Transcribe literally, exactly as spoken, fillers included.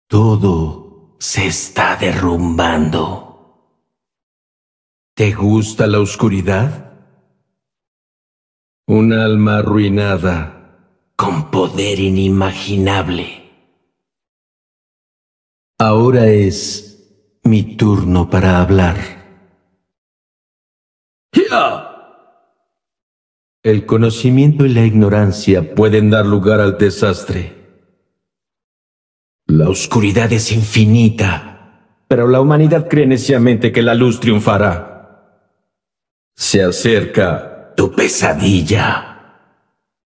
Todo se está derrumbando. ¿Te gusta la oscuridad? Un alma arruinada, con poder inimaginable. Ahora es mi turno para hablar. ¡Ya! El conocimiento y la ignorancia pueden dar lugar al desastre. La oscuridad es infinita, pero la humanidad cree neciamente que la luz triunfará. Se acerca tu pesadilla.